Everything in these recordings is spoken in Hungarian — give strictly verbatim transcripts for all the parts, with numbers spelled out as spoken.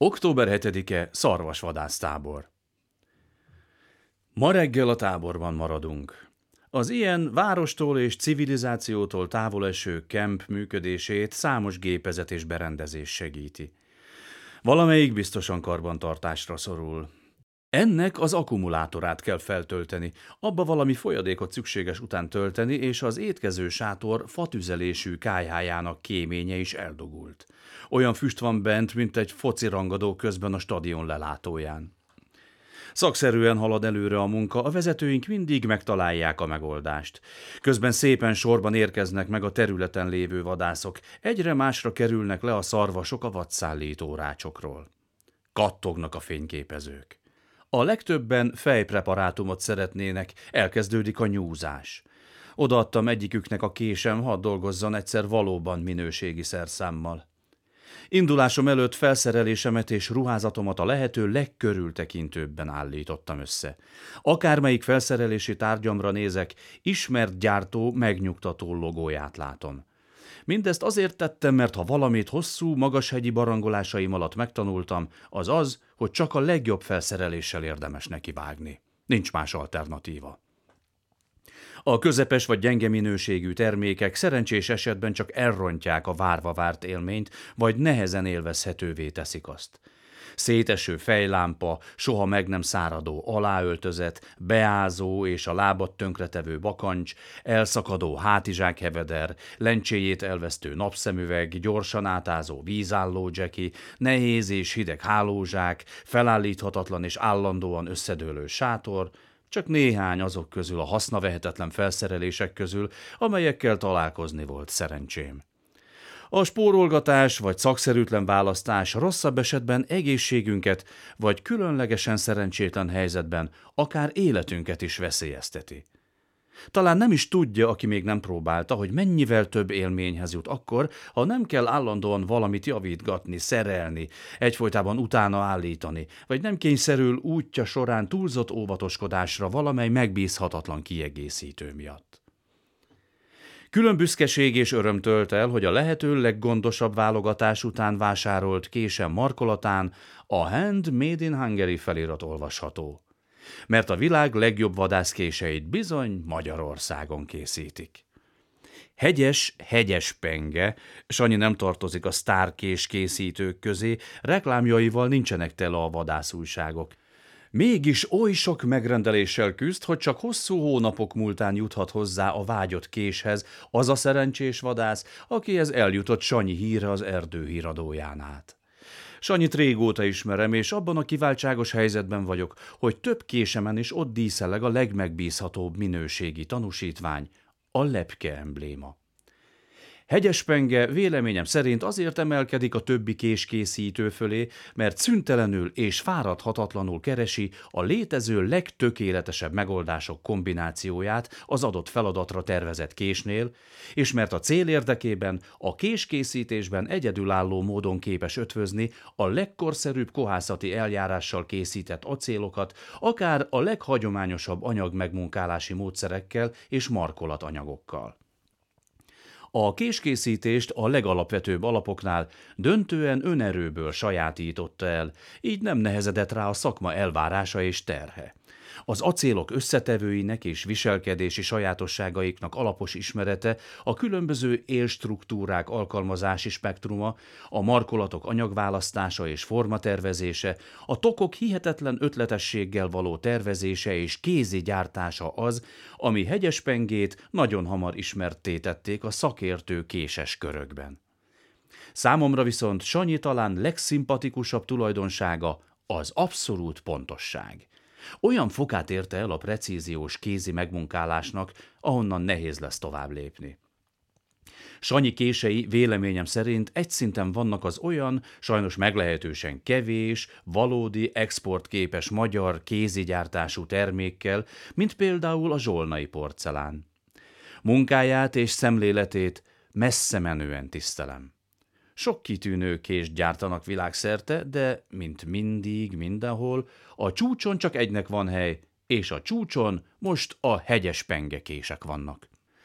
október hetedike szarvasvadásztábor. Ma reggel a táborban maradunk. Az ilyen várostól és civilizációtól távol eső kemp működését számos gépezet és berendezés segíti. Valamelyik biztosan karbantartásra szorul. Ennek az akkumulátorát kell feltölteni, abba valami folyadékot szükséges után tölteni, és az étkező sátor fatüzelésű kályhájának kéménye is eldugult. Olyan füst van bent, mint egy focirangadó közben a stadion lelátóján. Szakszerűen halad előre a munka, a vezetőink mindig megtalálják a megoldást. Közben szépen sorban érkeznek meg a területen lévő vadászok, egyre másra kerülnek le a szarvasok a vadszállító rácsokról. Kattognak a fényképezők. A legtöbben fejpreparátumot szeretnének, elkezdődik a nyúzás. Odaadtam egyiküknek a késem, hadd dolgozzon egyszer valóban minőségi szerszámmal. Indulásom előtt felszerelésemet és ruházatomat a lehető legkörültekintőbben állítottam össze. Akármelyik felszerelési tárgyamra nézek, ismert gyártó megnyugtató logóját látom. Mindezt azért tettem, mert ha valamit hosszú, magashegyi barangolásaim alatt megtanultam, az az, hogy csak a legjobb felszereléssel érdemes nekivágni. Nincs más alternatíva. A közepes vagy gyenge minőségű termékek szerencsés esetben csak elrontják a várva várt élményt, vagy nehezen élvezhetővé teszik azt. Széteső fejlámpa, soha meg nem száradó aláöltözet, beázó és a lábat tönkretevő bakancs, elszakadó hátizsákheveder, lencséjét elvesztő napszemüveg, gyorsan átázó vízálló dzseki, nehéz és hideg hálózsák, felállíthatatlan és állandóan összedőlő sátor, csak néhány azok közül a hasznavehetetlen felszerelések közül, amelyekkel találkozni volt szerencsém. A spórolgatás vagy szakszerűtlen választás rosszabb esetben egészségünket, vagy különlegesen szerencsétlen helyzetben akár életünket is veszélyezteti. Talán nem is tudja, aki még nem próbálta, hogy mennyivel több élményhez jut akkor, ha nem kell állandóan valamit javítgatni, szerelni, egyfolytában utána állítani, vagy nem kényszerül útja során túlzott óvatoskodásra valamely megbízhatatlan kiegészítő miatt. Külön büszkeség és öröm tölt el, hogy a lehető leggondosabb válogatás után vásárolt késem markolatán a Hand Made in Hungary felirat olvasható. Mert a világ legjobb vadászkéseit bizony Magyarországon készítik. Hegyes, hegyes penge, Sanyi nem tartozik a sztárkés készítők közé, reklámjaival nincsenek tele a vadászújságok. Mégis oly sok megrendeléssel küzd, hogy csak hosszú hónapok múltán juthat hozzá a vágyott késhez az a szerencsés vadász, akihez eljutott Sanyi híre az erdőhíradóján át. Sanyit régóta ismerem, és abban a kiváltságos helyzetben vagyok, hogy több késemen is ott díszeleg a legmegbízhatóbb minőségi tanúsítvány, a lepke embléma. Hegyespenge véleményem szerint azért emelkedik a többi késkészítő fölé, mert szüntelenül és fáradhatatlanul keresi a létező legtökéletesebb megoldások kombinációját az adott feladatra tervezett késnél, és mert a cél érdekében a késkészítésben egyedülálló módon képes ötvözni a legkorszerűbb kohászati eljárással készített acélokat, akár a leghagyományosabb anyagmegmunkálási módszerekkel és markolatanyagokkal. A késkészítést a legalapvetőbb alapoknál döntően önerőből sajátította el, így nem nehezedett rá a szakma elvárása és terhe. Az acélok összetevőinek és viselkedési sajátosságaiknak alapos ismerete, a különböző élstruktúrák alkalmazási spektruma, a markolatok anyagválasztása és formatervezése, a tokok hihetetlen ötletességgel való tervezése és kézi gyártása az, ami Hegyespengét nagyon hamar ismertté tették a szakértő késes körökben. Számomra viszont Sanyi talán legszimpatikusabb tulajdonsága az abszolút pontosság. Olyan fokát érte el a precíziós kézi megmunkálásnak, ahonnan nehéz lesz tovább lépni. Sanyi kései véleményem szerint egy szinten vannak az olyan, sajnos meglehetősen kevés, valódi exportképes magyar kézigyártású termékkel, mint például a zsolnai porcelán. Munkáját és szemléletét messze menően tisztelem. Sok kitűnő kést gyártanak világszerte, de, mint mindig, mindenhol, a csúcson csak egynek van hely, és a csúcson most a Hegyespenge kések vannak.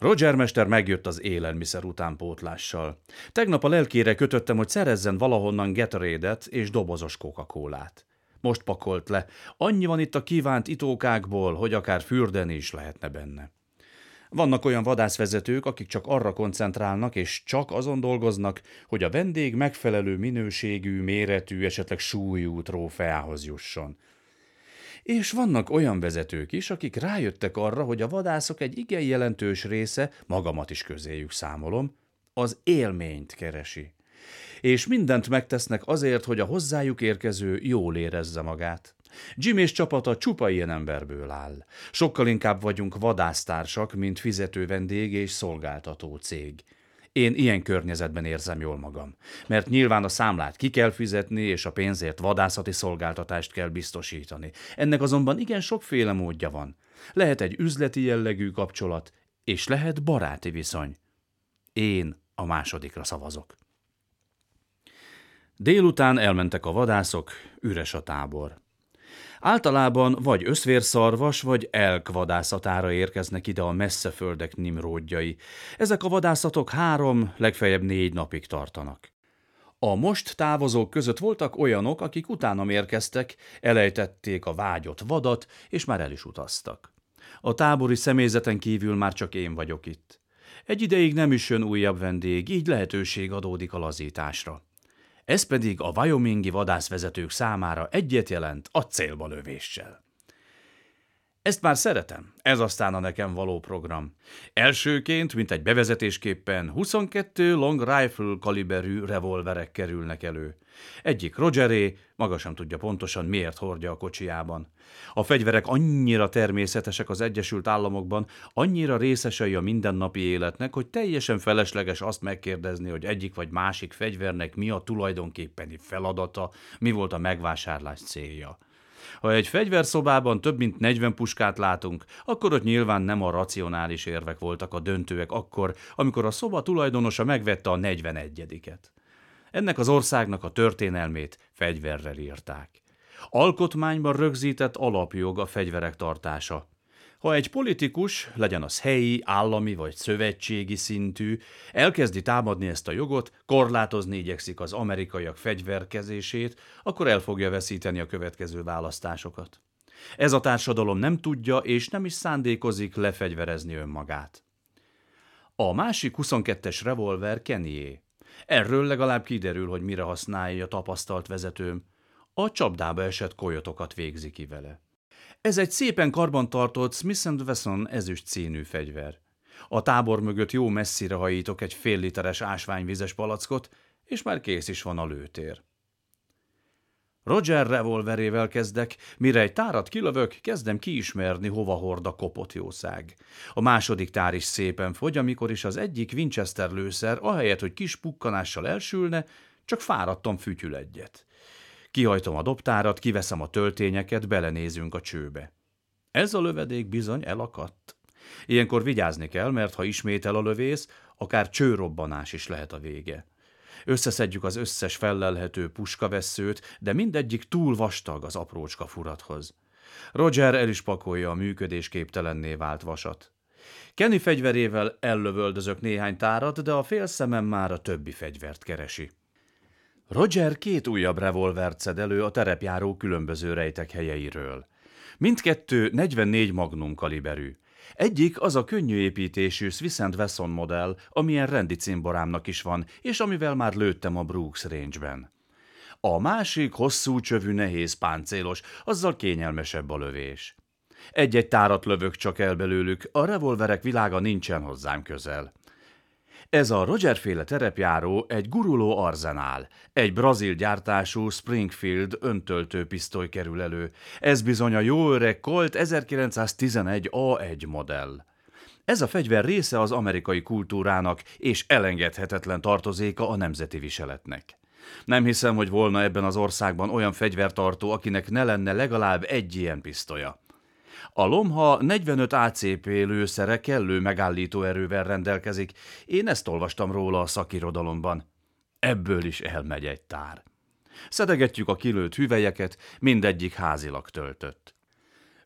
Roger mester megjött az élelmiszer utánpótlással. Tegnap a lelkére kötöttem, hogy szerezzen valahonnan Gatorade-et és dobozos Coca-Colát. Most pakolt le. Annyi van itt a kívánt itókákból, hogy akár fürdeni is lehetne benne. Vannak olyan vadászvezetők, akik csak arra koncentrálnak, és csak azon dolgoznak, hogy a vendég megfelelő minőségű, méretű, esetleg súlyú trófeához jusson. És vannak olyan vezetők is, akik rájöttek arra, hogy a vadászok egy igen jelentős része, magamat is közéjük számolom, az élményt keresi. És mindent megtesznek azért, hogy a hozzájuk érkező jól érezze magát. Jim és csapata csupa ilyen emberből áll. Sokkal inkább vagyunk vadásztársak, mint fizető vendég és szolgáltató cég. Én ilyen környezetben érzem jól magam, mert nyilván a számlát ki kell fizetni, és a pénzért vadászati szolgáltatást kell biztosítani. Ennek azonban igen sokféle módja van. Lehet egy üzleti jellegű kapcsolat, és lehet baráti viszony. Én a másodikra szavazok. Délután elmentek a vadászok, üres a tábor. Általában vagy összvérszarvas, vagy elk vadászatára érkeznek ide a messze földek nimródjai. Ezek a vadászatok három, legfeljebb négy napig tartanak. A most távozók között voltak olyanok, akik utánam érkeztek, elejtették a vágyott vadat, és már el is utaztak. A tábori személyzeten kívül már csak én vagyok itt. Egy ideig nem is jön újabb vendég, így lehetőség adódik a lazításra. Ez pedig a wyomingi vadászvezetők számára egyet jelent a célba lövéssel. Ezt már szeretem, ez aztán a nekem való program. Elsőként, mint egy bevezetésképpen huszonkettő long rifle kaliberű revolverek kerülnek elő. Egyik Rogeré, maga sem tudja pontosan miért hordja a kocsijában. A fegyverek annyira természetesek az Egyesült Államokban, annyira részesei a mindennapi életnek, hogy teljesen felesleges azt megkérdezni, hogy egyik vagy másik fegyvernek mi a tulajdonképpeni feladata, mi volt a megvásárlás célja. Ha egy fegyverszobában több mint negyven puskát látunk, akkor ott nyilván nem a racionális érvek voltak a döntőek akkor, amikor a szoba tulajdonosa megvette a negyvenegyediket. Ennek az országnak a történelmét fegyverrel írták. Alkotmányban rögzített alapjog a fegyverek tartása. Ha egy politikus, legyen az helyi, állami vagy szövetségi szintű, elkezdi támadni ezt a jogot, korlátozni igyekszik az amerikaiak fegyverkezését, akkor el fogja veszíteni a következő választásokat. Ez a társadalom nem tudja és nem is szándékozik lefegyverezni önmagát. A másik huszonkettes revolver Kennyé. Erről legalább kiderül, hogy mire használja a tapasztalt vezetőm. A csapdába esett coyotokat végzi ki vele. Ez egy szépen karbantartott Smith and Wesson ezüst színű fegyver. A tábor mögött jó messzire hajítok egy fél literes ásványvizes palackot, és már kész is van a lőtér. Roger revolverével kezdek, mire egy tárat kilövök, kezdem kiismerni, hova hord a kopott jószág. A második tár is szépen fogy, amikor is az egyik Winchester lőszer, ahelyett, hogy kis pukkanással elsülne, csak fáradtan fütyül egyet. Kihajtom a dobtárat, kiveszem a töltényeket, belenézünk a csőbe. Ez a lövedék bizony elakadt. Ilyenkor vigyázni kell, mert ha ismétel a lövész, akár csőrobbanás is lehet a vége. Összeszedjük az összes fellelhető puskavesszőt, de mindegyik túl vastag az aprócska furathoz. Roger el is pakolja a működésképtelenné vált vasat. Kenny fegyverével ellövöldözök néhány tárat, de a fél szemem már a többi fegyvert keresi. Roger két újabb revolvert szed elő a terepjáró különböző rejtek helyeiről. Mindkettő negyvennégy magnum kaliberű. Egyik az a könnyű építésű Smith and Wesson modell, amilyen rendi cimborámnak is van, és amivel már lőttem a Brooks Range-ben. A másik hosszú csövű nehéz páncélos, azzal kényelmesebb a lövés. Egy-egy tárat lövök csak el belőlük, a revolverek világa nincsen hozzám közel. Ez a Roger-féle terepjáró egy guruló arzenál. Egy brazil gyártású Springfield öntöltő pisztoly kerül elő. Ez bizony a jó öreg Colt ezerkilencszáztizenegy á egy modell. Ez a fegyver része az amerikai kultúrának, és elengedhetetlen tartozéka a nemzeti viseletnek. Nem hiszem, hogy volna ebben az országban olyan fegyvertartó, akinek ne lenne legalább egy ilyen pisztolya. A lomha negyvenöt á cé pé lőszere kellő megállító erővel rendelkezik, én ezt olvastam róla a szakirodalomban. Ebből is elmegy egy tár. Szedegetjük a kilőtt hüvelyeket, mindegyik házilag töltött.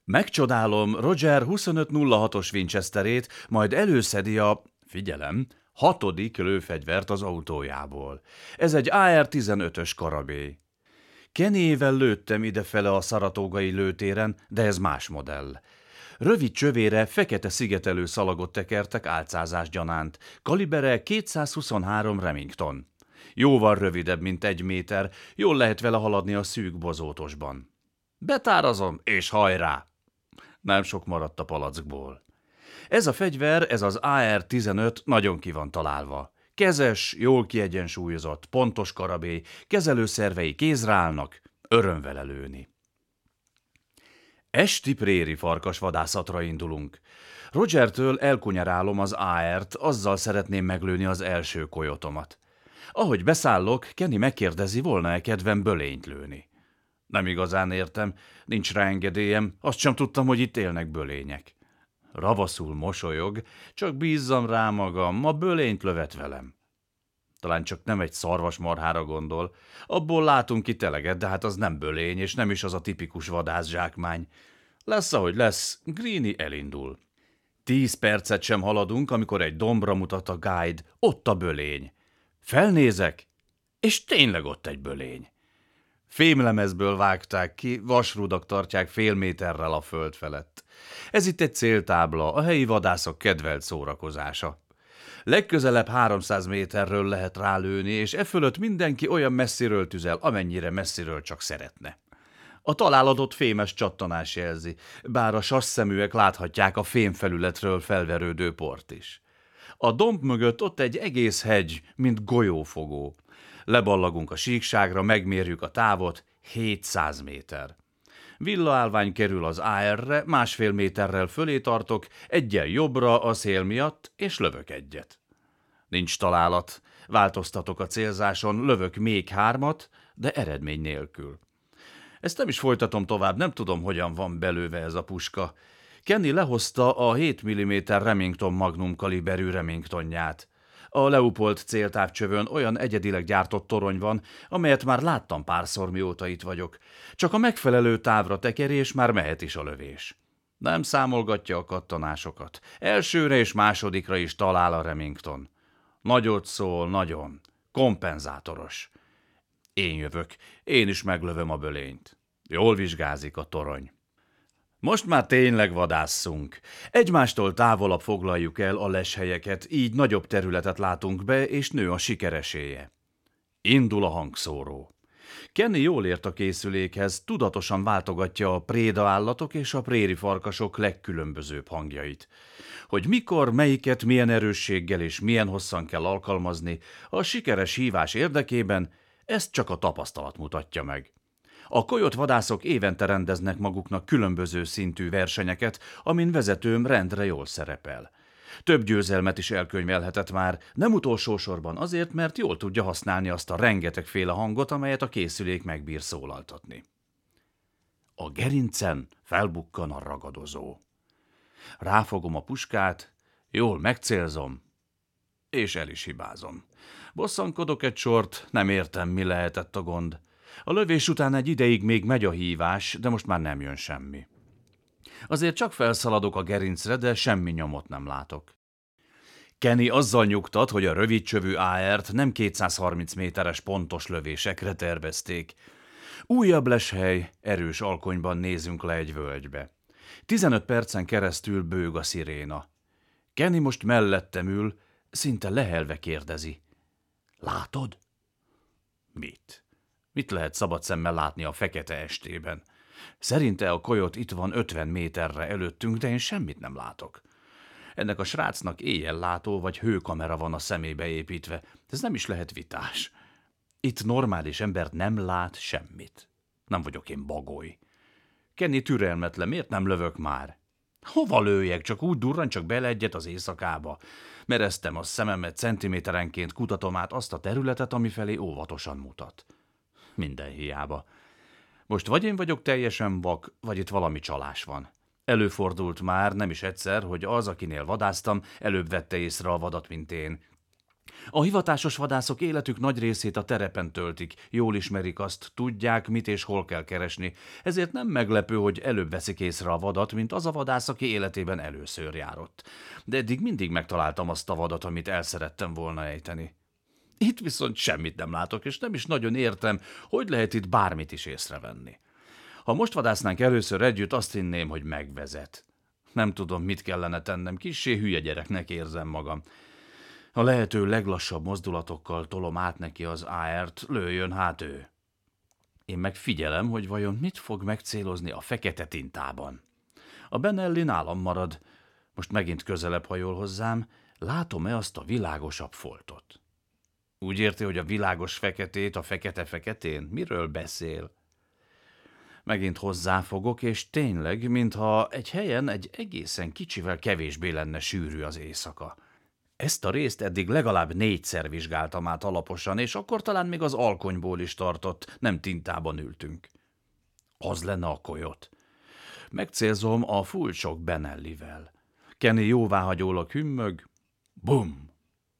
Megcsodálom Roger huszonöt nulla hatos Winchesterét, majd előszedi a, figyelem, hatodik lőfegyvert az autójából. Ez egy á er tizenötös karabély. Kennyével lőttem idefele a szaratógai lőtéren, de ez más modell. Rövid csövére fekete szigetelő szalagot tekertek álcázás gyanánt, kalibere kétszázhuszonhárom Remington. Jóval rövidebb, mint egy méter, jól lehet vele haladni a szűk bozótosban. Betárazom, és hajrá! Nem sok maradt a palackból. Ez a fegyver, ez az á er tizenöt nagyon ki van találva. Kezes, jól kiegyensúlyozott, pontos karabély, kezelőszervei kézre állnak, öröm vele lőni. Esti préri farkas vadászatra indulunk. Rogertől elkunyarálom az á ert, azzal szeretném meglőni az első kojotomat. Ahogy beszállok, Kenny megkérdezi, volna-e kedvem bölényt lőni. Nem igazán értem, nincs rá engedélyem, azt sem tudtam, hogy itt élnek bölények. Ravaszul mosolyog, csak bízzam rá magam, ma bölényt lövet velem. Talán csak nem egy szarvasmarhára gondol, abból látunk itt eleget, de hát az nem bölény, és nem is az a tipikus vadászzsákmány. Lesz, ahogy lesz, Greenie elindul. Tíz percet sem haladunk, amikor egy dombra mutat a guide, ott a bölény. Felnézek, és tényleg ott egy bölény. Fémlemezből vágták ki, vasrudak tartják fél méterrel a föld felett. Ez itt egy céltábla, a helyi vadászok kedvelt szórakozása. Legközelebb háromszáz méterről lehet rálőni, és e fölött mindenki olyan messziről tüzel, amennyire messziről csak szeretne. A találatot fémes csattanás jelzi, bár a sasszeműek láthatják a fémfelületről felverődő port is. A domb mögött ott egy egész hegy, mint golyófogó. Leballagunk a síkságra, megmérjük a távot, hétszáz méter. Villaállvány kerül az á erre, másfél méterrel fölé tartok, eggyel jobbra a szél miatt, és lövök egyet. Nincs találat, változtatok a célzáson, lövök még hármat, de eredmény nélkül. Ezt nem is folytatom tovább, nem tudom, hogyan van belőve ez a puska. Kenny lehozta a hét milliméter Remington Magnum kaliberű Remingtonját. A Leupold céltávcsövön olyan egyedileg gyártott torony van, amelyet már láttam párszor, mióta itt vagyok. Csak a megfelelő távra teker, és már mehet is a lövés. Nem számolgatja a kattanásokat. Elsőre és másodikra is talál a Remington. Nagyot szól, nagyon. Kompenzátoros. Én jövök, én is meglövöm a bölényt. Jól vizsgázik a torony. Most már tényleg vadásszunk. Egymástól távolabb foglaljuk el a leshelyeket, így nagyobb területet látunk be, és nő a sikeresélye. Indul a hangszóró. Kenny jól ért a készülékhez, tudatosan váltogatja a préda állatok és a préri farkasok legkülönbözőbb hangjait. Hogy mikor, melyiket milyen erősséggel és milyen hosszan kell alkalmazni, a sikeres hívás érdekében ezt csak a tapasztalat mutatja meg. A kojot vadászok évente rendeznek maguknak különböző szintű versenyeket, amin vezetőm rendre jól szerepel. Több győzelmet is elkönyvelhetett már, nem utolsó sorban azért, mert jól tudja használni azt a rengetegféle hangot, amelyet a készülék megbír szólaltatni. A gerincen felbukkan a ragadozó. Ráfogom a puskát, jól megcélzom, és el is hibázom. Bosszankodok egy sort, nem értem, mi lehetett a gond. A lövés után egy ideig még megy a hívás, de most már nem jön semmi. Azért csak felszaladok a gerincre, de semmi nyomot nem látok. Kenny azzal nyugtat, hogy a rövidcsövű á ert nem kétszázharminc méteres pontos lövésekre tervezték. Újabb leshely, erős alkonyban nézünk le egy völgybe. tizenöt percen keresztül bőg a sziréna. Kenny most mellettem ül, szinte lehelve kérdezi. Látod? Mit? Mit lehet szabad szemmel látni a fekete estében? Szerinte a kojot itt van ötven méterre előttünk, de én semmit nem látok. Ennek a srácnak éjjellátó vagy hőkamera van a szemébe építve. Ez nem is lehet vitás. Itt normális ember nem lát semmit. Nem vagyok én bagoly. Kenny türelmetlen, miért nem lövök már? Hova lőjek? Csak úgy durran csak bele egyet az éjszakába. Mereztem a szememet, centiméterenként kutatom át azt a területet, amifelé óvatosan mutat. Minden hiába. Most vagy én vagyok teljesen vak, vagy itt valami csalás van. Előfordult már, nem is egyszer, hogy az, akinél vadáztam, előbb vette észre a vadat, mint én. A hivatásos vadászok életük nagy részét a terepen töltik, jól ismerik azt, tudják, mit és hol kell keresni, ezért nem meglepő, hogy előbb veszik észre a vadat, mint az a vadász, aki életében először járott. De eddig mindig megtaláltam azt a vadat, amit el szerettem volna ejteni. Itt viszont semmit nem látok, és nem is nagyon értem, hogy lehet itt bármit is észrevenni. Ha most vadásznánk először együtt, azt hinném, hogy megvezet. Nem tudom, mit kellene tennem, kissé hülye gyereknek érzem magam. A lehető leglassabb mozdulatokkal tolom át neki az á er-t, lőjön hát ő. Én meg figyelem, hogy vajon mit fog megcélozni a fekete tintában. A Benelli nálam marad. Most megint közelebb hajol hozzám, látom-e azt a világosabb foltot? Úgy érti, hogy a világos feketét a fekete-feketén? Miről beszél? Megint hozzáfogok, és tényleg, mintha egy helyen egy egészen kicsivel kevésbé lenne sűrű az éjszaka. Ezt a részt eddig legalább négyszer vizsgáltam át alaposan, és akkor talán még az alkonyból is tartott, nem tintában ültünk. Az lenne a Coyote. Megcélzom a full-shock Benellivel. Kenny jóváhagyólag hümmög. Bum!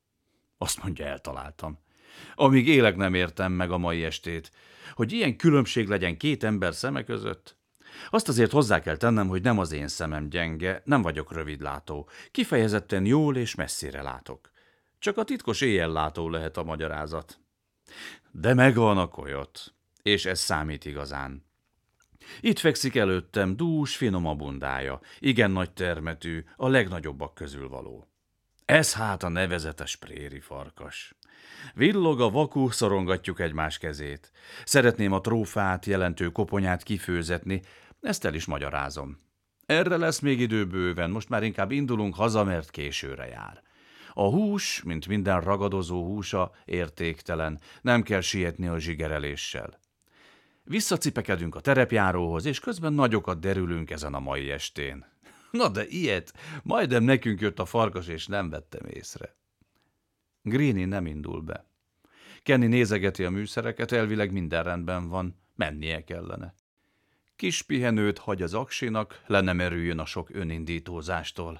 Azt mondja, eltaláltam. Amíg élek, nem értem meg a mai estét, hogy ilyen különbség legyen két ember szeme között. Azt azért hozzá kell tennem, hogy nem az én szemem gyenge, nem vagyok rövidlátó. Kifejezetten jól és messzire látok. Csak a titkos éjjellátó lehet a magyarázat. De megvan a Coyote, és ez számít igazán. Itt fekszik előttem dús, finom a bundája, igen nagy termetű, a legnagyobbak közül való. Ez hát a nevezetes préri farkas. Villog a vakú, szorongatjuk egymás kezét. Szeretném a trófát jelentő koponyát kifőzetni, ezt el is magyarázom. Erre lesz még idő bőven, most már inkább indulunk haza, mert későre jár. A hús, mint minden ragadozó húsa, értéktelen, nem kell sietni a zsigereléssel. Visszacipekedünk a terepjáróhoz, és közben nagyokat derülünk ezen a mai estén. Na de ilyet, majdnem nekünk jött a farkas, és nem vettem észre. Greenie nem indul be. Kenny nézegeti a műszereket, elvileg minden rendben van, mennie kellene. Kis pihenőt hagy az aksinak, le nem erüljön a sok önindítózástól.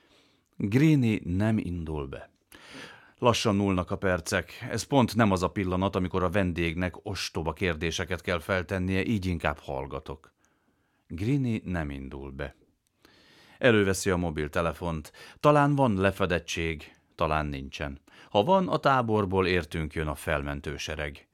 Greenie nem indul be. Lassan múlnak a percek, ez pont nem az a pillanat, amikor a vendégnek ostoba kérdéseket kell feltennie, így inkább hallgatok. Greenie nem indul be. Előveszi a mobiltelefont. Talán van lefedettség, talán nincsen. Ha van, a táborból értünk jön a felmentősereg.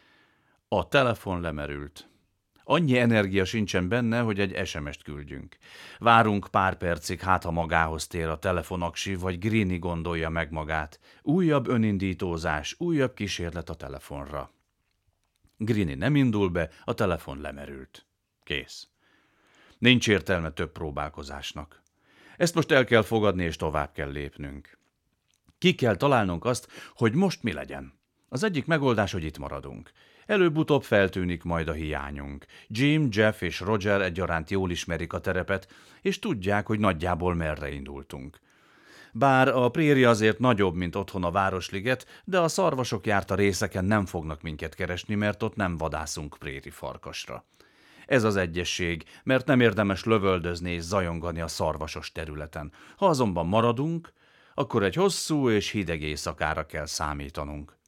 A telefon lemerült. Annyi energia sincsen benne, hogy egy es em est küldjünk. Várunk pár percig, hát ha magához tér a telefonaksi, vagy Greenie gondolja meg magát. Újabb önindítózás, újabb kísérlet a telefonra. Greenie nem indul be, a telefon lemerült. Kész. Nincs értelme több próbálkozásnak. Ezt most el kell fogadni, és tovább kell lépnünk. Ki kell találnunk azt, hogy most mi legyen. Az egyik megoldás, hogy itt maradunk. Előbb-utóbb feltűnik majd a hiányunk. Jim, Jeff és Roger egyaránt jól ismerik a terepet, és tudják, hogy nagyjából merre indultunk. Bár a préri azért nagyobb, mint otthon a Városliget, de a szarvasok járta részeken nem fognak minket keresni, mert ott nem vadászunk préri farkasra. Ez az egyesség, mert nem érdemes lövöldözni és zajongani a szarvasos területen. Ha azonban maradunk, akkor egy hosszú és hideg éjszakára kell számítanunk.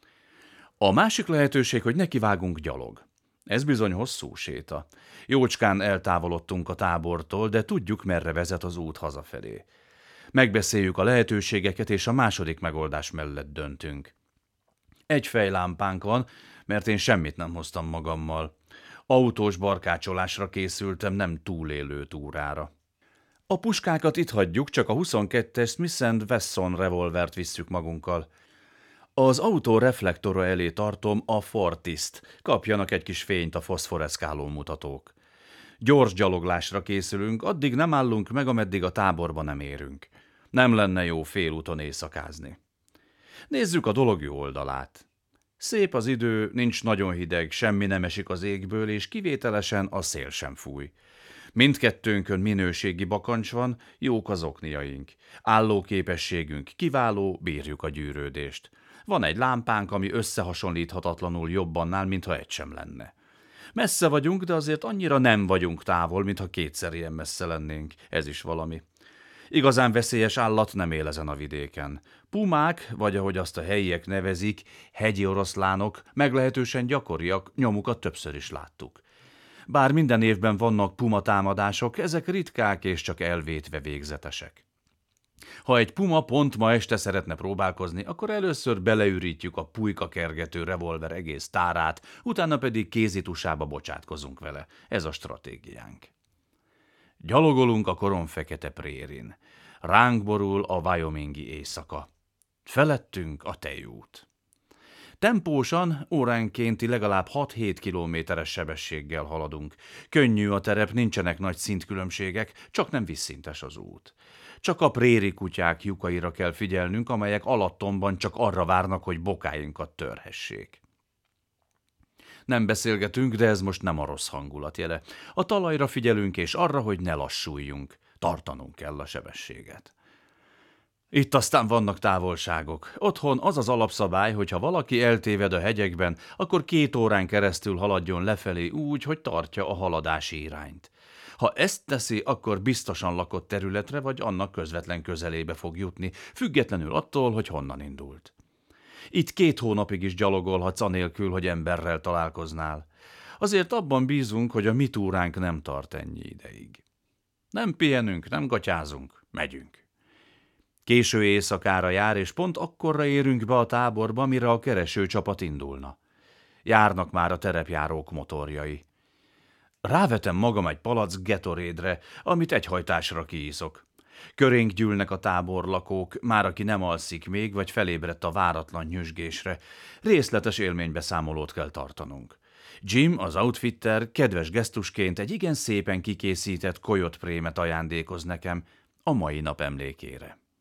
A másik lehetőség, hogy nekivágunk gyalog. Ez bizony hosszú séta. Jócskán eltávolodtunk a tábortól, de tudjuk, merre vezet az út hazafelé. Megbeszéljük a lehetőségeket, és a második megoldás mellett döntünk. Egy fejlámpánk van, mert én semmit nem hoztam magammal. Autós barkácsolásra készültem, nem túlélő túrára. A puskákat itt hagyjuk, csak a huszonkettes Smith and Wesson revolvert visszük magunkkal. Az autó reflektora elé tartom a Fortiszt, kapjanak egy kis fényt a foszforeszkáló mutatók. Gyors gyaloglásra készülünk, addig nem állunk meg, ameddig a táborba nem érünk. Nem lenne jó félúton éjszakázni. Nézzük a dolog jó oldalát. Szép az idő, nincs nagyon hideg, semmi nem esik az égből, és kivételesen a szél sem fúj. Mindkettőnkön minőségi bakancs van, jók az okniaink. Állóképességünk kiváló, bírjuk a gyűrődést. Van egy lámpánk, ami összehasonlíthatatlanul jobb annál, mintha egy sem lenne. Messze vagyunk, de azért annyira nem vagyunk távol, mintha kétszer ilyen messze lennénk. Ez is valami. Igazán veszélyes állat nem él ezen a vidéken. Pumák, vagy ahogy azt a helyiek nevezik, hegyi oroszlánok meglehetősen gyakoriak, nyomukat többször is láttuk. Bár minden évben vannak puma támadások, ezek ritkák és csak elvétve végzetesek. Ha egy puma pont ma este szeretne próbálkozni, akkor először beleürítjük a pulyka kergető revolver egész tárát, utána pedig kézitusába bocsátkozunk vele. Ez a stratégiánk. Gyalogolunk a koronfekete prérin. Ránk borul a wyomingi éjszaka. Felettünk a tejút. Tempósan, óránkénti legalább hat-hét kilométeres sebességgel haladunk. Könnyű a terep, nincsenek nagy szintkülönbségek, csak nem vízszintes az út. Csak a préri kutyák lyukaira kell figyelnünk, amelyek alattomban csak arra várnak, hogy bokáinkat törhessék. Nem beszélgetünk, de ez most nem a rossz hangulat jele. A talajra figyelünk, és arra, hogy ne lassuljunk. Tartanunk kell a sebességet. Itt aztán vannak távolságok. Otthon az az alapszabály, hogy ha valaki eltéved a hegyekben, akkor két órán keresztül haladjon lefelé úgy, hogy tartja a haladási irányt. Ha ezt teszi, akkor biztosan lakott területre vagy annak közvetlen közelébe fog jutni, függetlenül attól, hogy honnan indult. Itt két hónapig is gyalogolhatsz anélkül, hogy emberrel találkoznál. Azért abban bízunk, hogy a mi túránk nem tart ennyi ideig. Nem pihenünk, nem gatyázunk, megyünk. Késő éjszakára jár, és pont akkorra érünk be a táborba, mire a keresőcsapat indulna. Járnak már a terepjárók motorjai. Rávetem magam egy palack Gatorédre, amit egy hajtásra kiiszok. Körénk gyűlnek a táborlakók, már aki nem alszik még, vagy felébredt a váratlan nyüzsgésre. Részletes élménybeszámolót kell tartanunk. Jim, az outfitter, kedves gesztusként egy igen szépen kikészített Coyote prémet ajándékoz nekem a mai nap emlékére.